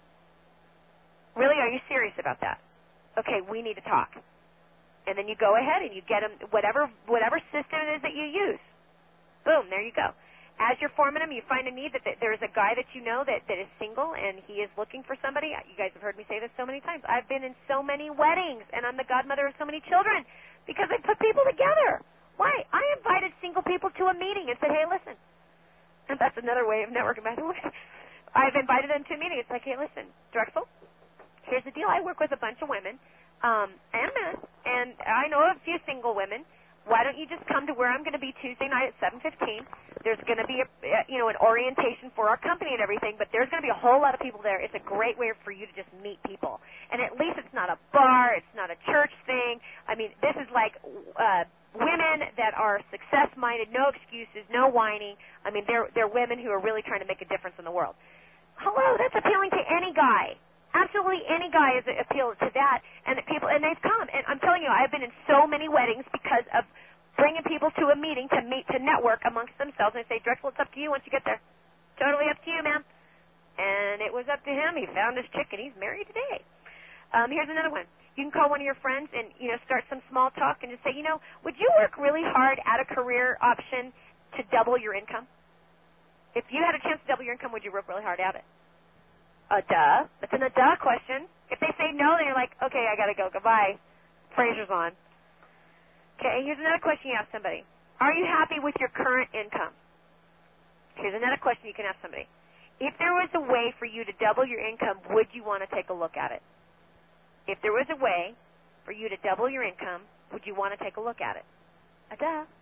Really, are you serious about that? Okay, we need to talk. And then you go ahead and you get them whatever system it is that you use. Boom, there you go. As you're forming them, you find a need that there's a guy that you know that is single and he is looking for somebody. You guys have heard me say this so many times. I've been in so many weddings, and I'm the godmother of so many children because I put people together. Why? I invited single people to a meeting and said, hey, listen. And that's another way of networking, by the way. I've invited them to a meeting. It's like, hey, listen, Drexel, here's the deal. I work with a bunch of women and men, and I know a few single women. Why don't you just come to where I'm going to be Tuesday night at 7:15? There's going to be an orientation for our company and everything, but there's going to be a whole lot of people there. It's a great way for you to just meet people. And at least it's not a bar, it's not a church thing. I mean, this is like women that are success-minded, no excuses, no whining. I mean, they're women who are really trying to make a difference in the world. Hello, that's appealing to any guy. Absolutely any guy is appealed to that, and they've come. And I'm telling you, I've been in so many weddings because of bringing people to a meeting to network amongst themselves. And I say, Drexel, it's up to you once you get there. Totally up to you, man. And it was up to him. He found his chick, and he's married today. Here's another one. You can call one of your friends and start some small talk and just say, would you work really hard at a career option to double your income? If you had a chance to double your income, would you work really hard at it? Duh. It's a duh question. If they say no, then you're like, okay, I got to go. Goodbye. Fraser's on. Okay, here's another question you ask somebody. Are you happy with your current income? Here's another question you can ask somebody. If there was a way for you to double your income, would you want to take a look at it? If there was a way for you to double your income, would you want to take a look at it? Duh.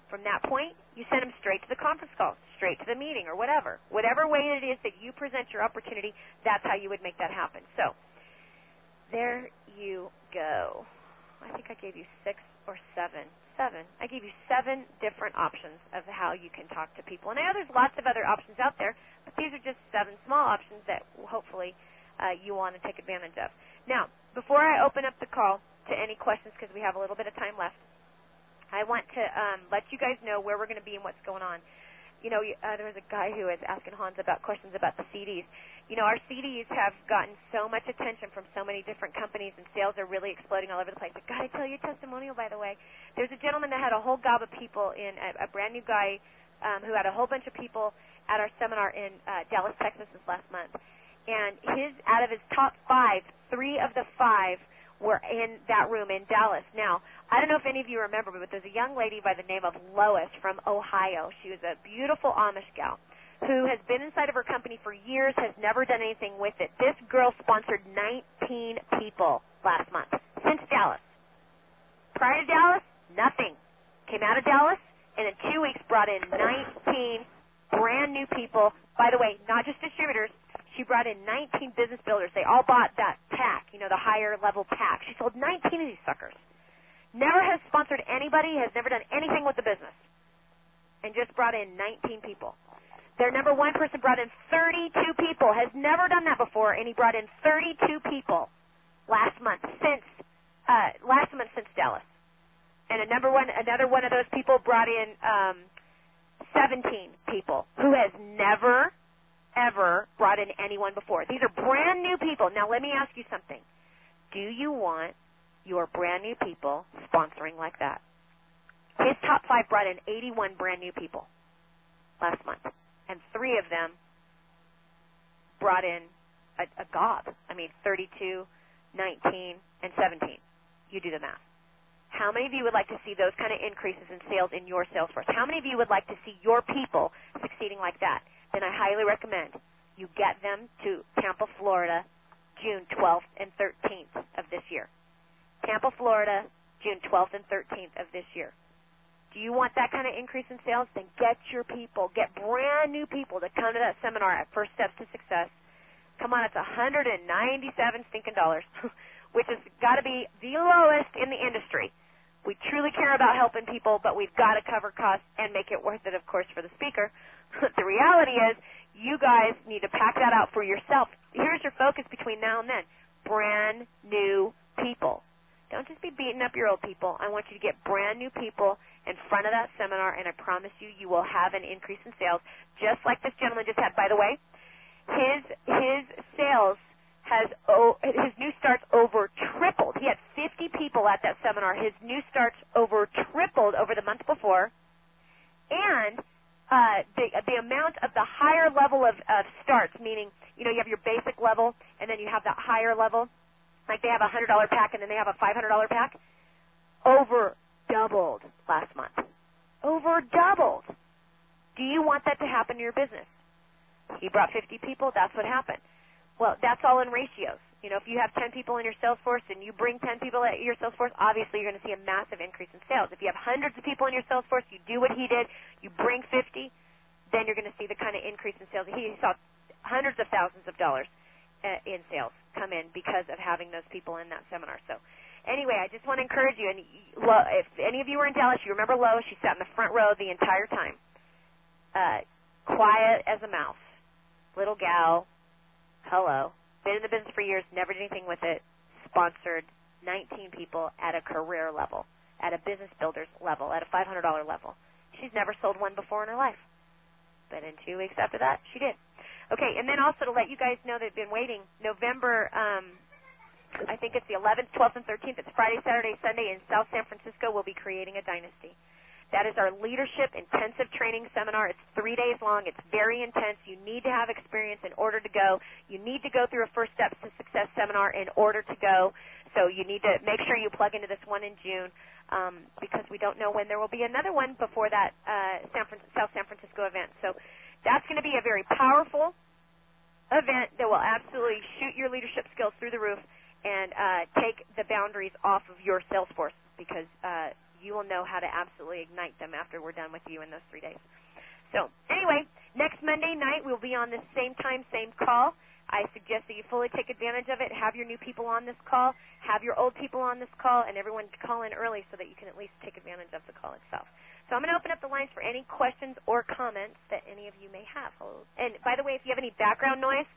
From that point, you send them straight to the conference call, straight to the meeting, or whatever. Whatever way it is that you present your opportunity, that's how you would make that happen. So, there you go. I think I gave you 6 or 7. 7. I gave you 7 different options of how you can talk to people. And I know there's lots of other options out there, but these are just 7 small options that hopefully you want to take advantage of. Now, before I open up the call to any questions, because we have a little bit of time left, I want to let you guys know where we're going to be and what's going on. You know, there was a guy who was asking Hans about questions about the CDs. You know, our CDs have gotten so much attention from so many different companies, and sales are really exploding all over the place. But got to tell you a testimonial, by the way. There's a gentleman that had a whole gob of people in a brand new guy who had a whole bunch of people at our seminar in Dallas, Texas this last month. And out of his top 5, 3 of the 5 were in that room in Dallas. Now, I don't know if any of you remember, but there's a young lady by the name of Lois from Ohio. She was a beautiful Amish gal who has been inside of her company for years, has never done anything with it. This girl sponsored 19 people last month since Dallas. Prior to Dallas, nothing. Came out of Dallas, and in 2 weeks brought in 19 brand new people. By the way, not just distributors. She brought in 19 business builders. They all bought that pack, you know, the higher level pack. She sold 19 of these suckers. Never has sponsored anybody, has never done anything with the business, and just brought in 19 people. Their number 1 person brought in 32 people, has never done that before, and he brought in 32 people last month since Dallas. And another one of those people brought in 17 people who has never, ever brought in anyone before. These are brand new people. Now, let me ask you something. Do you want your brand new people sponsoring like that? His top 5 brought in 81 brand new people last month, and 3 of them brought in a gob. I mean, 32, 19, and 17. You do the math. How many of you would like to see those kind of increases in sales in your sales force? How many of you would like to see your people succeeding like that? Then I highly recommend you get them to Tampa, Florida, June 12th and 13th of this year. Tampa, Florida, June 12th and 13th of this year. Do you want that kind of increase in sales? Then get your people, get brand new people to come to that seminar at First Steps to Success. Come on, it's $197 stinking dollars, which has got to be the lowest in the industry. We truly care about helping people, but we've got to cover costs and make it worth it, of course, for the speaker. The reality is you guys need to pack that out for yourself. Here's your focus between now and then. Brand new people. Don't just be beating up your old people. I want you to get brand new people in front of that seminar, and I promise you, you will have an increase in sales, just like this gentleman just had. By the way, his sales his new starts over tripled. He had 50 people at that seminar. His new starts over tripled over the month before, and the amount of the higher level of starts, meaning, you know, you have your basic level, and then you have that higher level. Like they have a $100 pack, and then they have a $500 pack. Over doubled last month. Over doubled. Do you want that to happen in your business? He brought 50 people. That's what happened. Well, that's all in ratios. You know, if you have 10 people in your sales force and you bring 10 people at your sales force, obviously you're going to see a massive increase in sales. If you have hundreds of people in your sales force, you do what he did, you bring 50, then you're going to see the kind of increase in sales. He saw hundreds of thousands of dollars in sales come in because of having those people in that seminar. So anyway, I just want to encourage you. And if any of you were in Dallas, you remember Lois. She sat in the front row the entire time. Quiet as a mouse. Little gal. Hello. Been in the business for years, never did anything with it. Sponsored 19 people at a career level, at a business builder's level, at a $500 level. She's never sold one before in her life. But in 2 weeks after that, she did. Okay, and then also to let you guys know they've been waiting, November, I think it's the 11th, 12th, and 13th. It's Friday, Saturday, Sunday in South San Francisco. We'll be creating a dynasty. That is our leadership intensive training seminar. It's 3 days long. It's very intense. You need to have experience in order to go. You need to go through a First Steps to Success seminar in order to go. So you need to make sure you plug into this one in June because we don't know when there will be another one before that South San Francisco event. So that's going to be a very powerful event that will absolutely shoot your leadership skills through the roof and take the boundaries off of your sales force because you will know how to absolutely ignite them after we're done with you in those 3 days. So anyway, next Monday night we'll be on the same time, same call. I suggest that you fully take advantage of it. Have your new people on this call. Have your old people on this call, and everyone call in early so that you can at least take advantage of the call itself. So I'm going to open up the lines for any questions or comments that any of you may have. And by the way, if you have any background noise,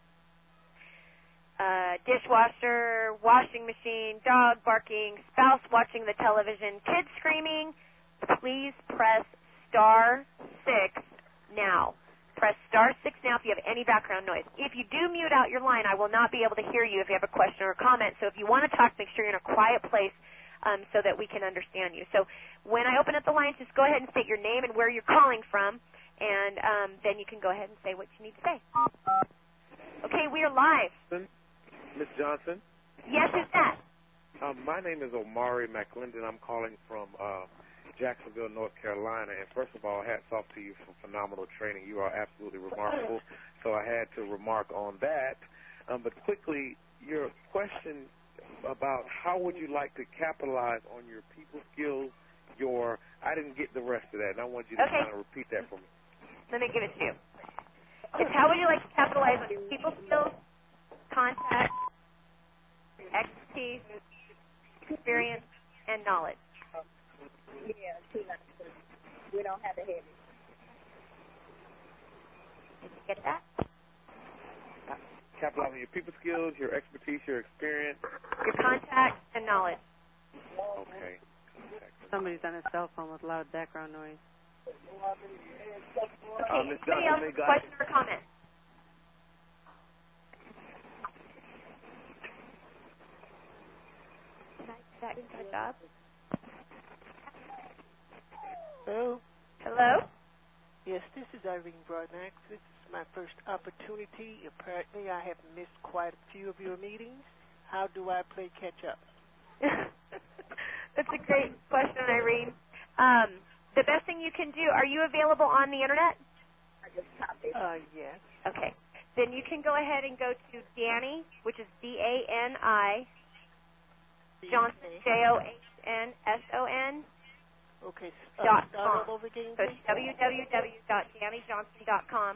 dishwasher, washing machine, dog barking, spouse watching the television, kids screaming, please press *6 now. Press *6 now if you have any background noise. If you do mute out your line, I will not be able to hear you if you have a question or a comment. So if you want to talk, make sure you're in a quiet place so that we can understand you. So when I open up the lines, just go ahead and state your name and where you're calling from, and then you can go ahead and say what you need to say. Okay, we are live. Ms. Johnson? Yes, who's that? My name is Omari McClendon. I'm calling from Jacksonville, North Carolina. And first of all, hats off to you for phenomenal training. You are absolutely remarkable. So I had to remark on that. But quickly, your question about how would you like to capitalize on your people skills, I didn't get the rest of that, and I want you to kind of repeat that for me. Let me give it to you. It's how would you like to capitalize on your people skills, contact, expertise, experience, and knowledge. Yeah, we don't have a heavy. Did you get that? Capitalize on your people skills, your expertise, your experience. Your contact and knowledge. Okay. Somebody's on a cell phone with loud background noise. Okay, anybody else have a question or comment? Good job. Hello? Hello? Yes, this is Irene Broadnax. This is my first opportunity. Apparently, I have missed quite a few of your meetings. How do I play catch-up? That's a great question, Irene. The best thing you can do, are you available on the Internet? Yes. Okay. Then you can go ahead and go to Dani, which is D-A-N-I, Johnson, J-O-H-N-S-O-N. Okay. .com. Start all over again, so it's www.danijohnson.com.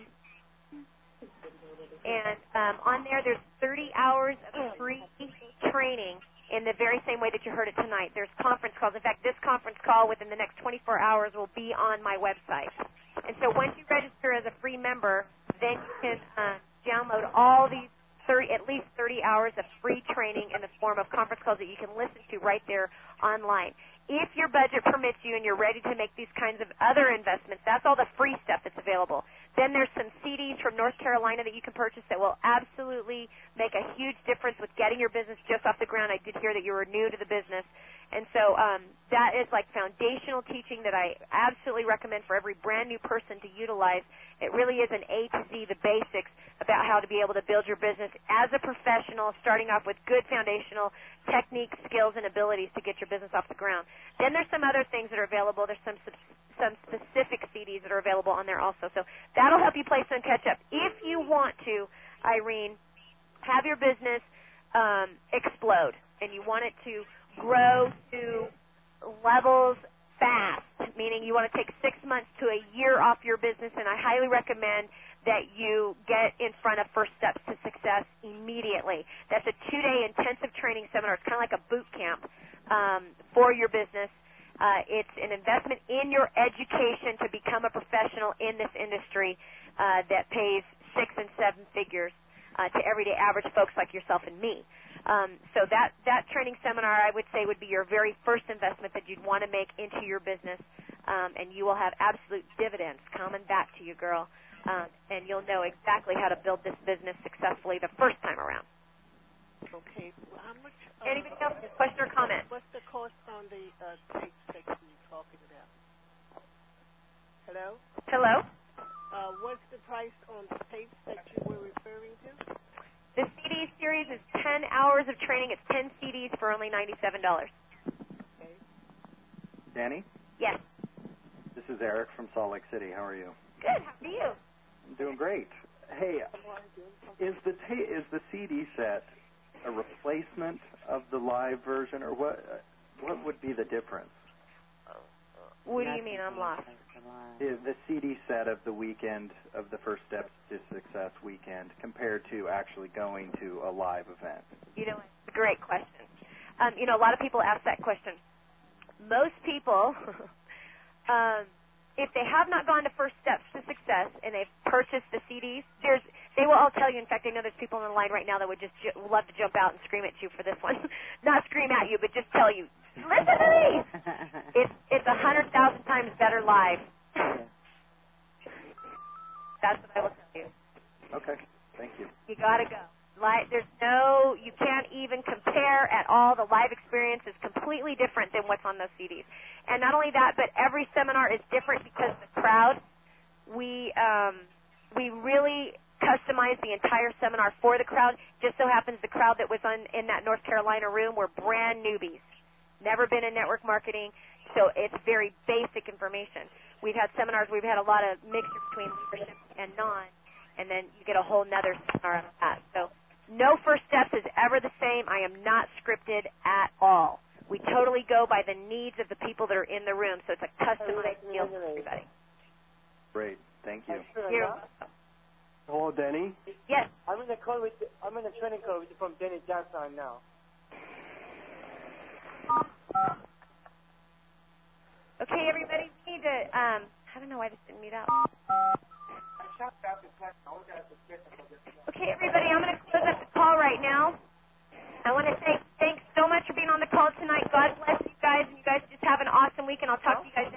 And on there's 30 hours of free training in the very same way that you heard it tonight. There's conference calls. In fact, this conference call within the next 24 hours will be on my website. And so once you register as a free member, then you can download all these at least 30 hours of free training in the form of conference calls that you can listen to right there online. If your budget permits you and you're ready to make these kinds of other investments, that's all the free stuff that's available. Then there's some CDs from North Carolina that you can purchase that will absolutely make a huge difference with getting your business just off the ground. I did hear that you were new to the business. And so that is like foundational teaching that I absolutely recommend for every brand new person to utilize. It really is an A to Z, the basics about how to be able to build your business as a professional, starting off with good foundational techniques, skills, and abilities to get your business off the ground. Then there's some other things that are available. There's some specific CDs that are available on there also. So that'll help you play some catch-up. If you want to, Irene, have your business explode and you want it to grow to levels fast, meaning you want to take 6 months to a year off your business, and I highly recommend that you get in front of First Steps to Success immediately. That's a 2-day intensive training seminar. It's kind of like a boot camp for your business. It's an investment in your education to become a professional in this industry that pays 6 and 7 figures to everyday average folks like yourself and me. So that training seminar, I would say, would be your very first investment that you'd want to make into your business, and you will have absolute dividends coming back to you, girl. And you'll know exactly how to build this business successfully the first time around. Okay. Well, how much? Anybody else have a question or comment? What's the cost on the tapes that you're talking about? Hello? Hello? What's the price on the tapes that you were referring to? The CD series is 10 hours of training. It's 10 CDs for only $97. Okay. Dani? Yes. This is Eric from Salt Lake City. How are you? Good. How are you? I'm doing great. Hey, is the CD set a replacement of the live version, or what would be the difference? What do you mean? I'm lost. The CD set of the weekend of the First Steps to Success weekend compared to actually going to a live event. You know, it's a great question. You know, a lot of people ask that question. Most people, if they have not gone to First Steps to Success and they've purchased the CDs, they will all tell you. In fact, I know there's people on the line right now that would just love to jump out and scream at you for this one. Not scream at you, but just tell you, listen to me. It's 100,000 times better live. That's what I will tell you. Okay, thank you. You gotta go. You can't even compare at all. The live experience is completely different than what's on those CDs. And not only that, but every seminar is different because the crowd, we really customize the entire seminar for the crowd. Just so happens the crowd that was in that North Carolina room were brand newbies, never been in network marketing, so it's very basic information. We've had seminars, we've had a lot of mixture between leadership and non, and then you get a whole nother seminar out of that. So no First Steps is ever the same. I am not scripted at all. We totally go by the needs of the people that are in the room, so it's a customized deal for everybody. Great, thank you. You're welcome. Hello, Denny. Yes. I'm in a training call from Denny Johnson now. Okay, everybody, we need to, I don't know why this didn't mute out. Okay, everybody, I'm going to close up the call right now. I want to say thanks so much for being on the call tonight. God bless you guys, and you guys just have an awesome week, and I'll talk to you guys